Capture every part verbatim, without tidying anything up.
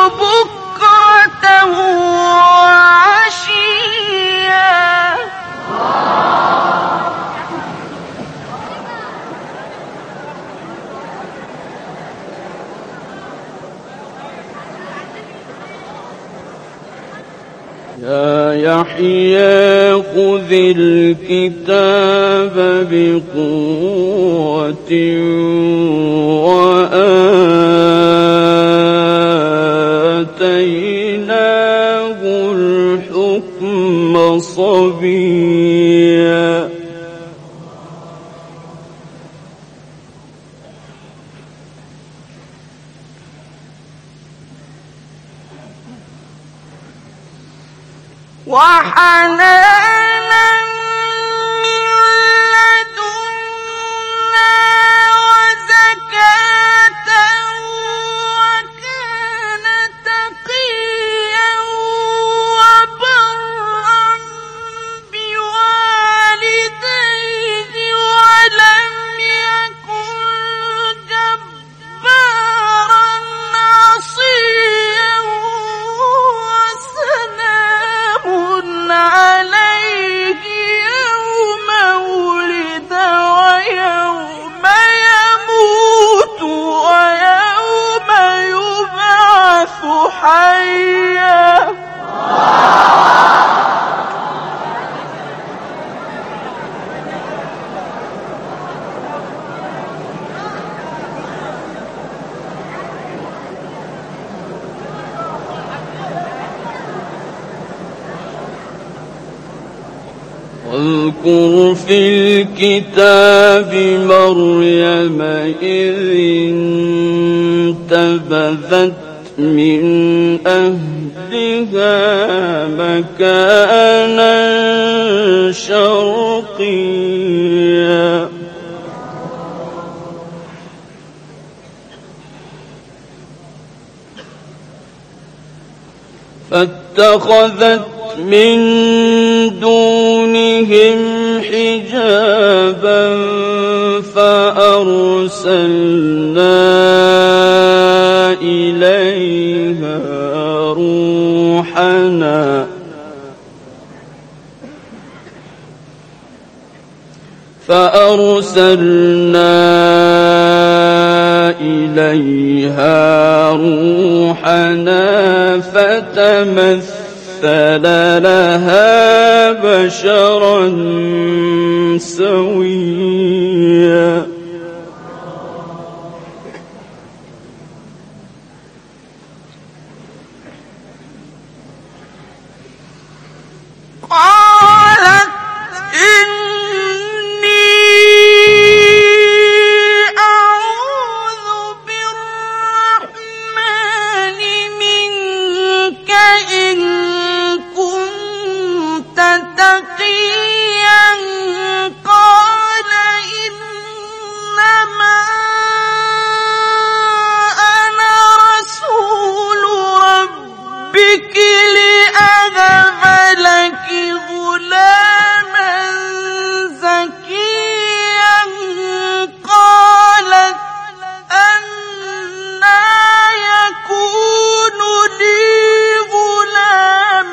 بكرة وعشيا يا يحيى خذ الكتاب بقوة وآتيناه الحكم صبيا وحنانا من لدنا وزكاة وكان تقيا وبرا بوالديه ولم يكن جبارا عصيا عليه يوم ولد ويوم يموت ويوم يبعث حيا واذكر في الكتاب مريم إذ انتبذت من أهلها مكانا شرقيا فاتخذت من دونهم حجابا فأرسلنا إليها روحنا فأرسلنا إليها روحنا فتمثل لها بشرا سويا قالت إني أعوذ بالرحمن منك إن تقيا قال إنما أنا رسول ربك لأهب لك غلاما زكيا قالت أنى يكون لي غلام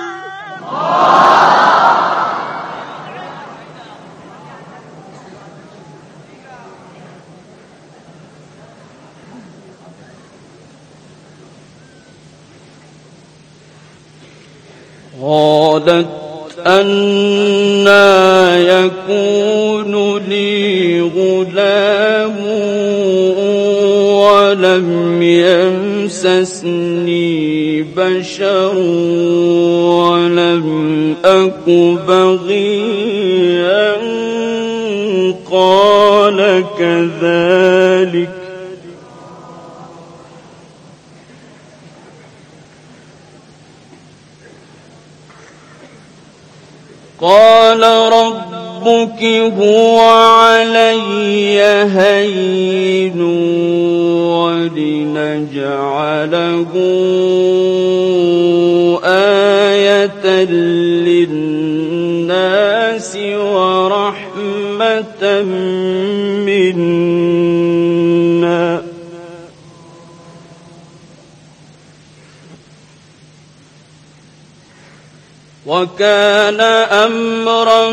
قالت أنى يكون لي غلام ولم يمسسني بشر ولم أك بغيا قال كذلك قال ربك هو علي هين ولنجعله آية للناس ورحمة منا وكان أمرا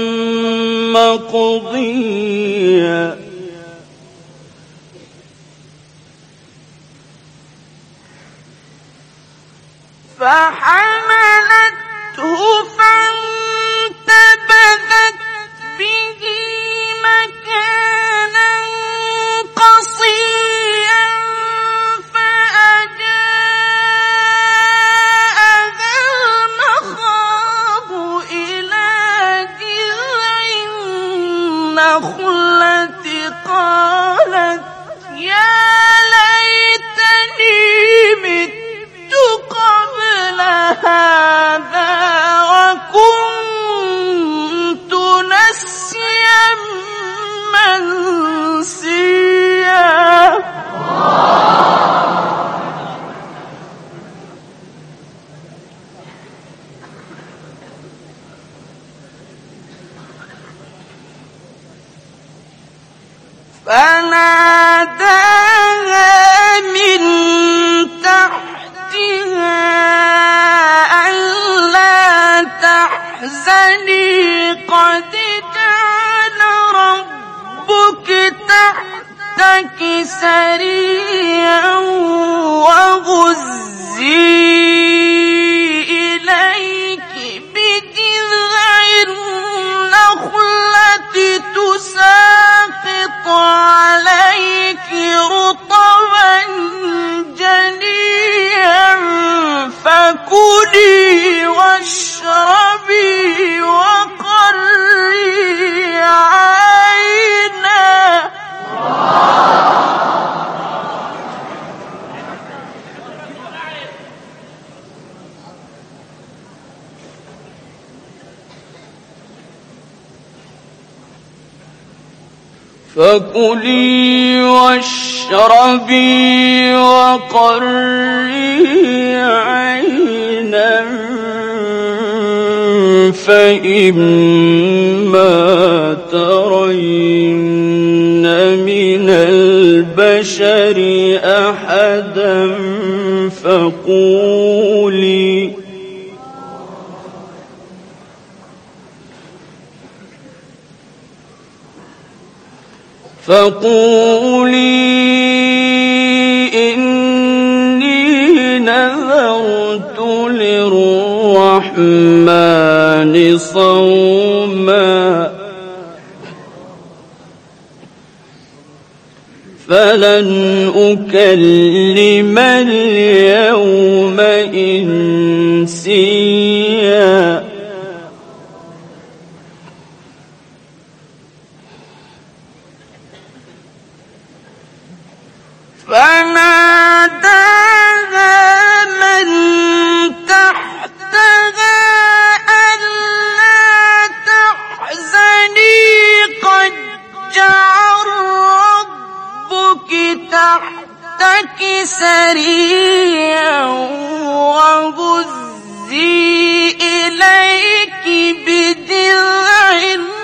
مقضيا فحملته فانتبذت به مكانا قصيا فأجاءها المخاض إلى جذع النخلة قالت يا ليتني مت قبل هذا وكنت نسيا منسيا. فناداها من تحتها ألا تحزني قد جعل ربك تحتك سريا وهزي إليك بجذع النخلة تساقط عليك رطبا جنيا فكلي واشربي وقري عينا. فكلي واشربي وقري عينا فإما ترين من البشر أحدا فقولي فقولي إني نذرت للرحمن صوما فلن أكلم اليوم إنسيا. فناداها من تحتها ألا تحزني قد جعل ربك تحتك سريا وهزي إليك بجذع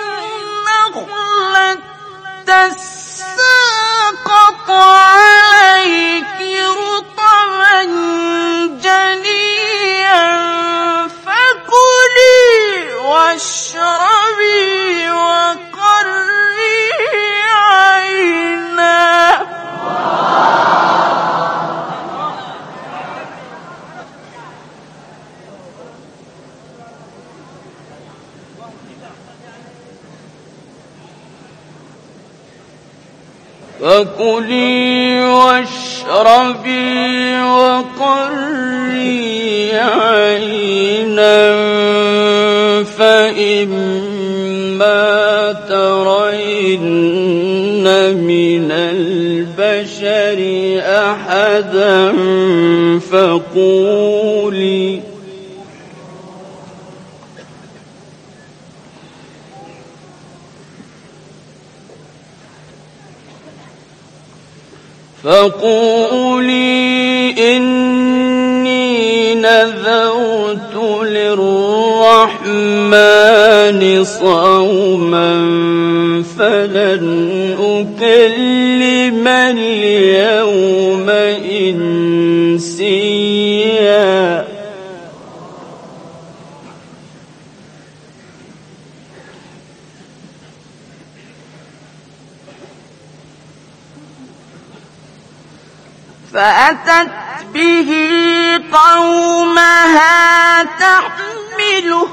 النخلة تساقط عليك رطبا جنيا فكلي واشربي وقري عينا. فكلي واشربي وقري عينا فإما ترين من البشر أحدا فقولي فقولي إني نذرت للرحمن صوما فلن أكلم اليوم إنسيا. فأتت به قومها تحمله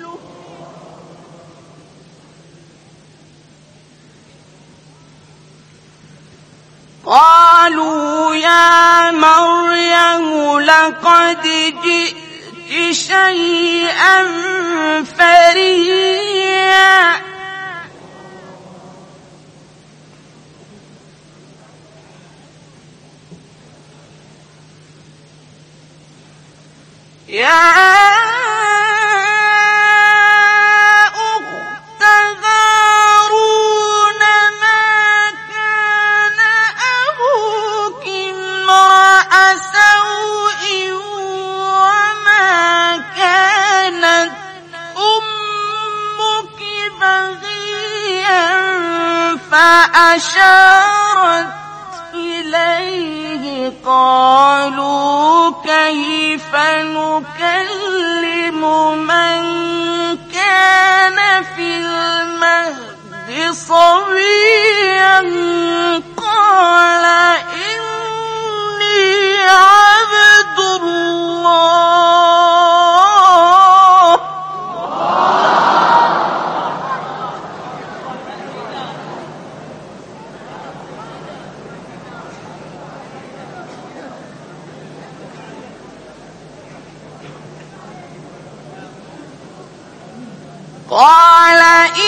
قالوا يا مريم لقد جئت شيئا فريا يا أخت هارون ما كان أبوك امرأ سوء وما كانت أمك بغيا فأشارت إليه قالوا كيف نكلم من كان في المهد صبيا قال إني عبد الله قال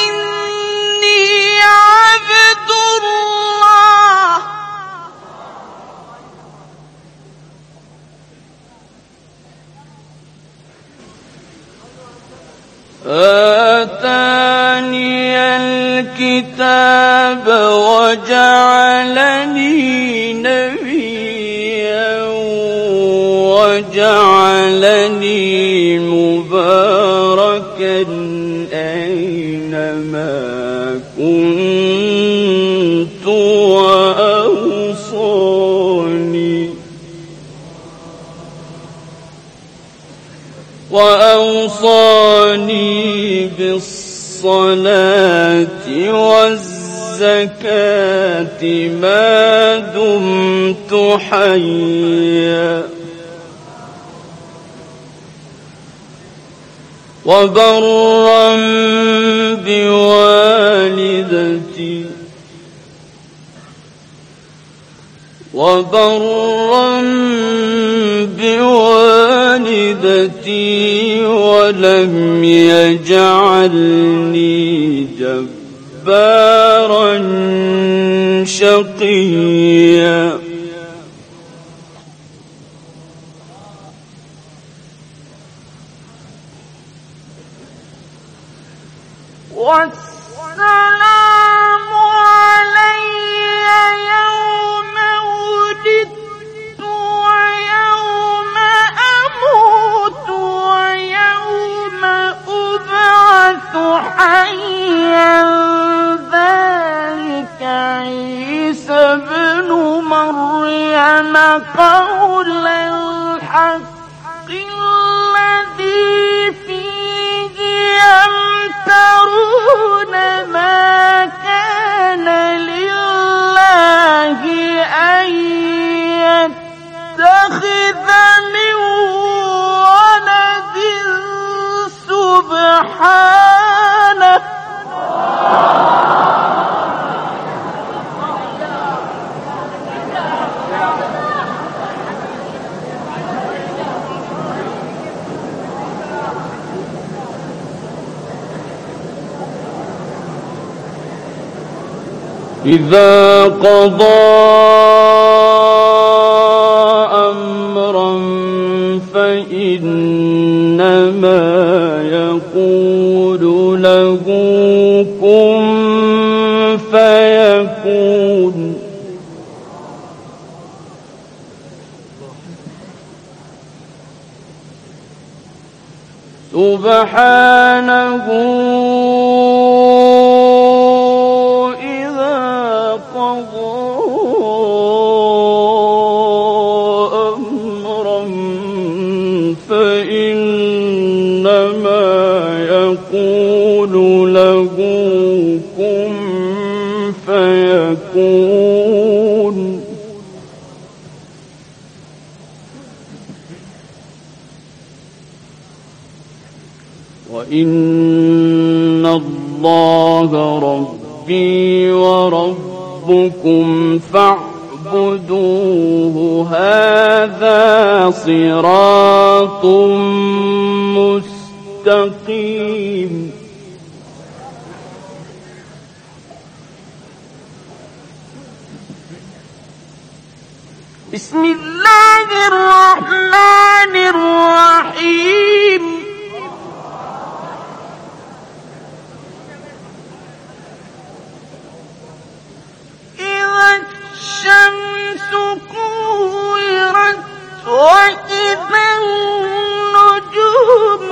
إني عبد الله آتاني الكتاب وجعلني نبيا وجعلني مباركا أينما كنت وأوصاني وأوصاني بالصلاة والزكاة ما دمت حيا وبرا بوالدتي وبرا بوالدتي ولم يجعلني جبارا شقيا والسلام علي يوم ولدت ويوم أموت ويوم أبعث حيا ذلك عيسى ابن مريم قول الحق الذي فيه يمترون ما كان لله أن يتخذ من ولد سبحانه إذا قضى أمرا فإنما يقول له كن فيكون سبحانه وإن الله ربي وربكم فاعبدوه هذا صراط مستقيم. بسم الله الرحمن الرحيم. إذا الشمس كورت وإذا النجوم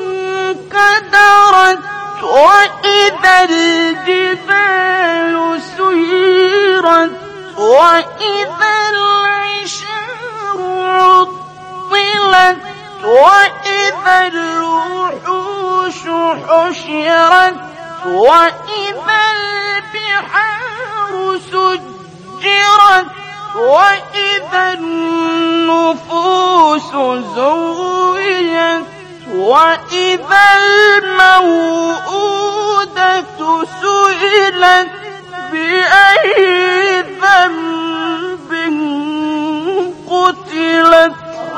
انكدرت وإذا الجبال سيرت وإذا العشار عطلت وإذا الوحوش حشرت وإذا البحار سجرت وإذا النفوس زوجت وإذا الموءودة سئلت بأي ذنب قتلت.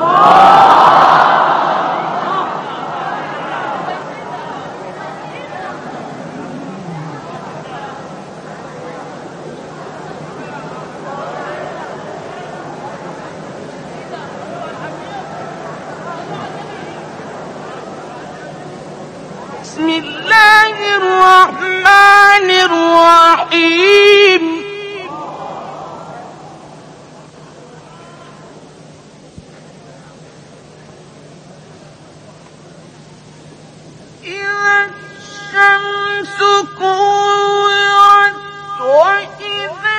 بسم الله الرحمن الرحيم. إذا الشمس كورت وإذا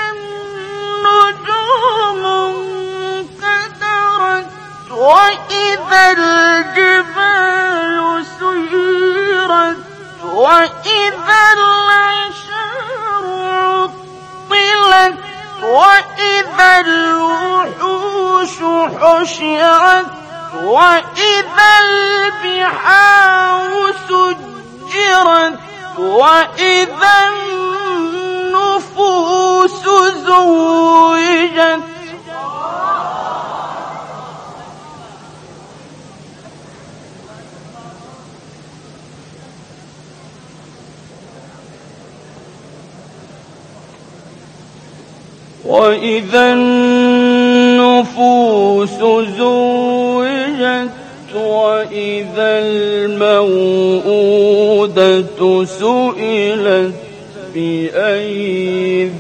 النجوم انكدرت وإذا الجبال سيرت وإذا العشار عطلت وإذا الوحوش حشرت وإذا البحار سجرت وإذا النفوس زوجت. وإذا النفوس زوجت وإذا الموءودة سئلت بأي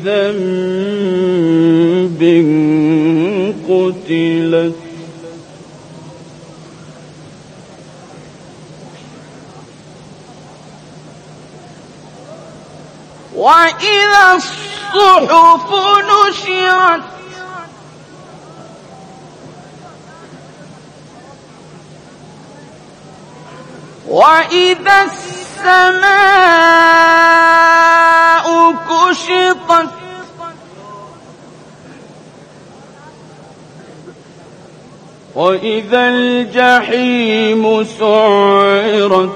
ذنب قتلت. وإذا الصحف نشرت وإذا السماء كشطت وإذا الجحيم سعرت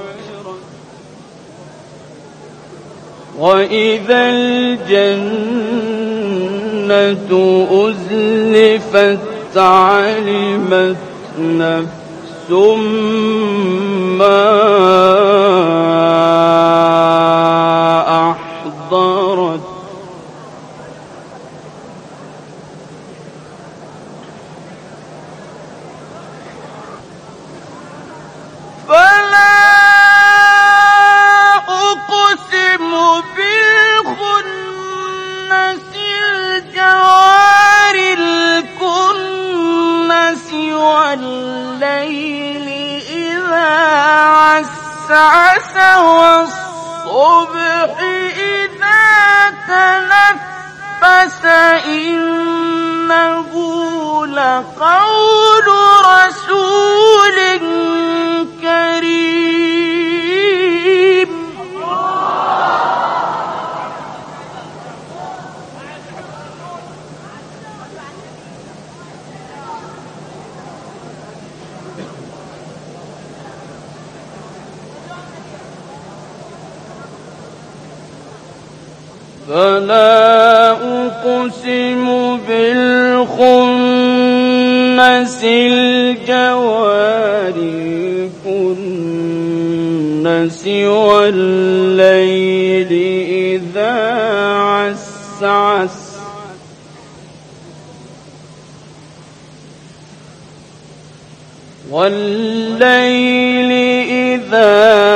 وإذا الجنة أزلفت علمت نفس ما أحضرت. فلا أقسم بالخنس الجوار الكنس والليل إذا عسعس والصبح إذا تنفس إنه لقول رسول كريم. فلا أقسم بالخنس الجوار الكنس والليل إذا عسعس والليل إذا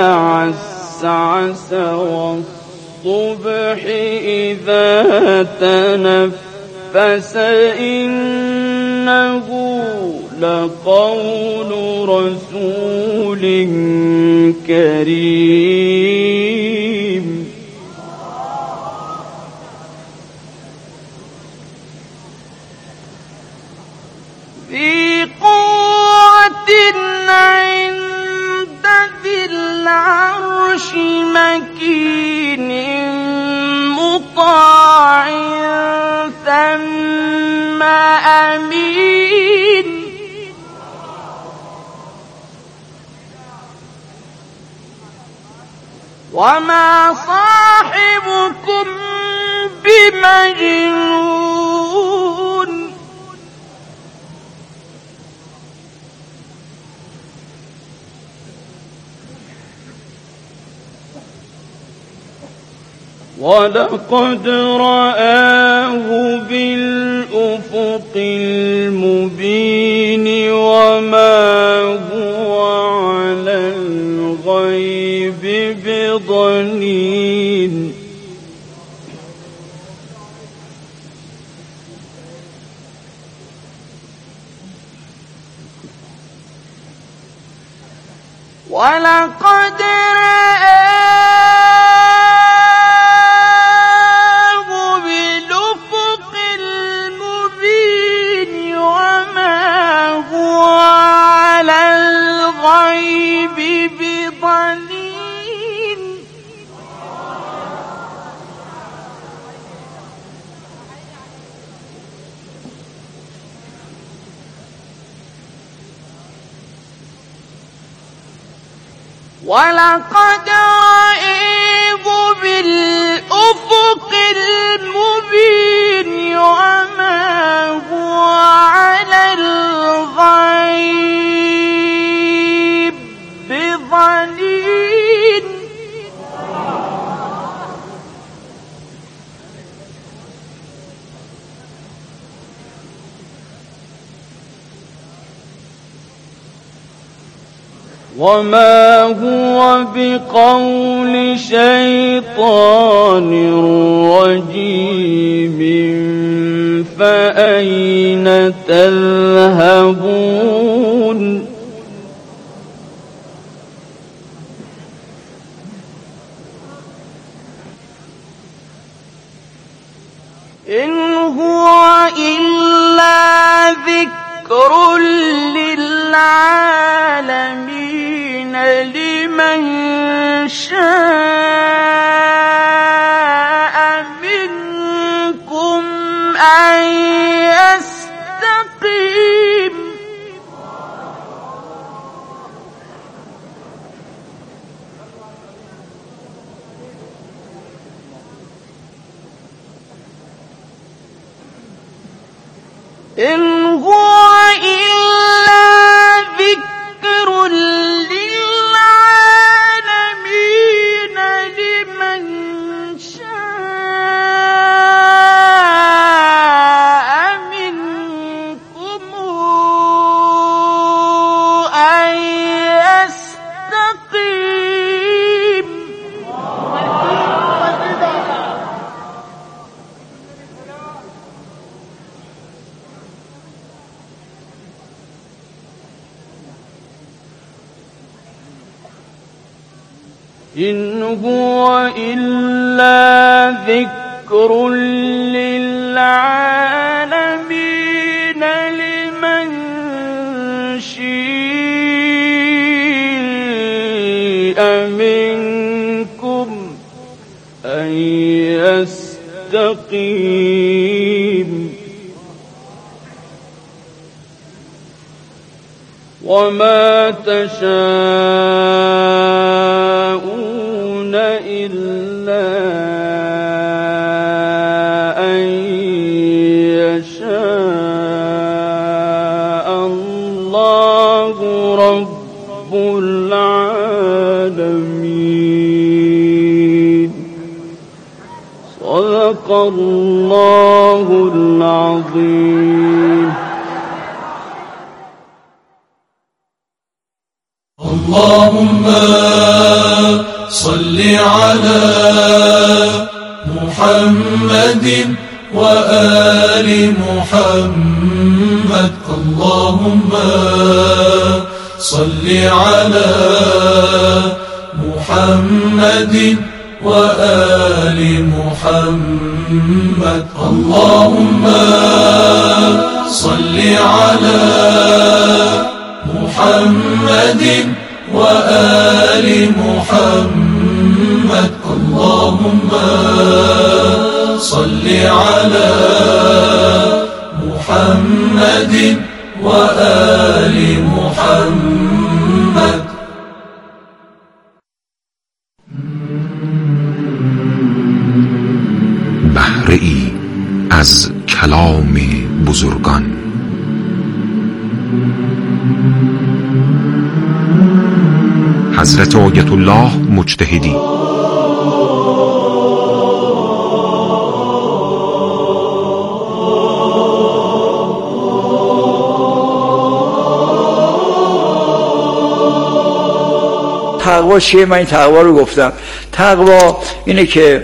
عسعس والصبح إذا تنفس إنه لقول رسول كريم ذي قوة عند ذي العرش مكين مطاع ثم أمين وما صاحبكم بمجنون ولقد رآه بالأفق المبين وما هو على الغيب بضنين ولقد رآه بالأفق المبين وما هو على الغيب بضنين ولقد رآه بالأفق المبين وما هو على الغيب بضنين وما هو بقول شيطان رجيم فأين تذهبون إن هو إلا ذكر للعالمين لمن شاء منكم أن يستقيم إن هو إلا ذكر للعالمين لمن شاء منكم أن يستقيم إن هو إلا ذكر للعالمين لمن شاء منكم أن يستقيم وما تشاءون إلا العالمين. صدق الله العظيم. اللهم صل على محمد وآل محمد. اللهم صل على محمد وآل محمد. اللهم صل على محمد وآل محمد. اللهم صل على محمد وآل محمد. بهره ای از کلام بزرگان. حضرت آیت الله مجتهدی. تقوا چیه؟ من این تقوا رو گفتم. تقوا اینه که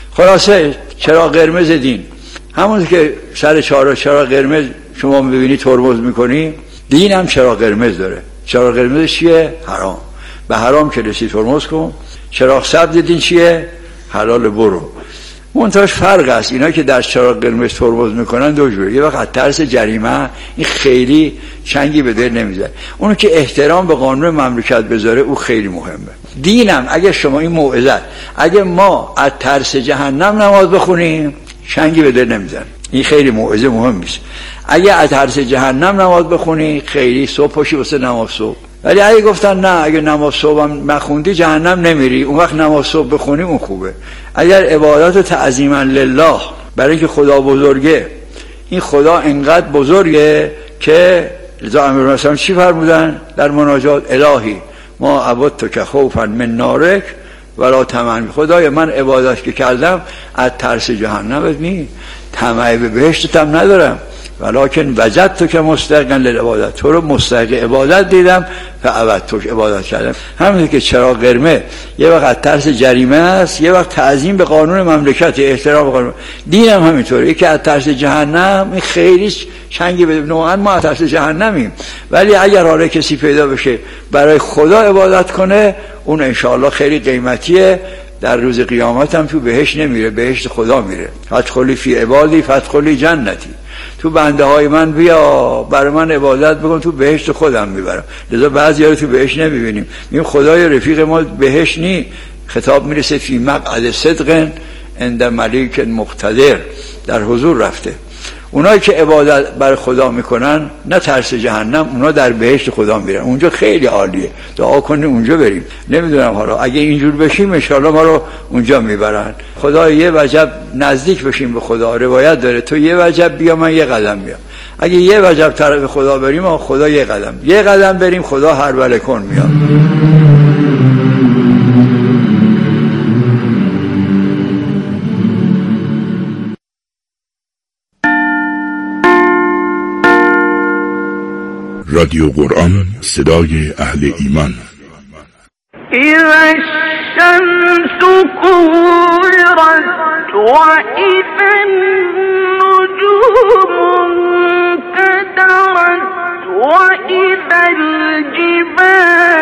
خلاصه چراغ قرمز دین، همون که سر چهار چراغ قرمز شما میبینی ترمز میکنی، دین هم چراغ قرمز داره. چراغ قرمز چیه؟ حرام. به حرام که رسی ترمز کن. چراغ سبز دین چیه؟ حلال برو. منتهاش فرق است. اینا که در چراغ قرمز ترمز میکنن دو جوره. یه وقت ترس جریمه، این خیلی چنگی به دل نمیزنه. اونو که احترام به قانون مملکت بذاره، او خیلی مهمه. دینم اگه شما این موعظه، اگه ما از ترس جهنم نماز بخونیم، چنگی به دل نمیزنه. این خیلی موعظه مهمی است. اگه از ترس جهنم نماز بخونی، خیلی صبح پاشی واسه نماز صبح. ولی اگه گفتن نه، اگه نماز صبحم نخوندی جهنم نمیری، اون وقت نماز صبح بخونی اون خوبه. اگر عبادت تعظیما لله، برای اینکه خدا بزرگه، این خدا انقدر بزرگه که لذا امیر مثلا چی فرمودن در مناجات؟ الهی ما عبدتک خوفا من نارک ولا طمعا. خدای من عبادت که کردم از ترس جهنمت نی، طمع به بهشتت هم ندارم، ولکن وجدتک مستحقا للعبادت، تو رو مستحق عبادت دیدم فعبدتک، عبادت کردم. همین که چراغ قرمز یه وقت ترس جریمه است، یه وقت تعظیم به قانون مملکت، احترام به قانون. دین هم همینطوره. یکی از ترس جهنم، این خیلی چنگی به نوعا ما از ترس جهنمیم، ولی اگر حالا کسی پیدا بشه برای خدا عبادت کنه، اون انشاءالله خیلی قیمتیه. در روز قیامت هم تو بهشت نمیره، بهشت خدا میره. فادخلی فی عبادی فادخلی جنتی. تو بنده های من بیا برای من عبادت بکن، تو بهشت خودم میبرم. لذا بعضی ها رو تو بهشت نمیبینیم، میگیم خدای رفیق ما بهشت نی. خطاب میرسه فی مقعد صدق عند ملیک مقتدر، در حضور رفته. اونایی که عبادت برای خدا میکنن، نه ترس جهنم، اونا در بهشت خدا میرن. اونجا خیلی عالیه. دعا کنیم اونجا بریم. نمیدونم حالا اگه اینجور بشیم ان شاءالله ما رو اونجا میبرن. خدا یه وجب نزدیک بشیم به خدا. روایت داره تو یه وجب بیا من یه قدم بیام. اگه یه وجب طرف خدا بریم، خدا یه قدم، یه قدم بریم، خدا هر بله کن میاد. رادیو قرآن، صدای اهل ایمان. اذا الشمس كورت واذا النجوم انكدرت واذا الجبال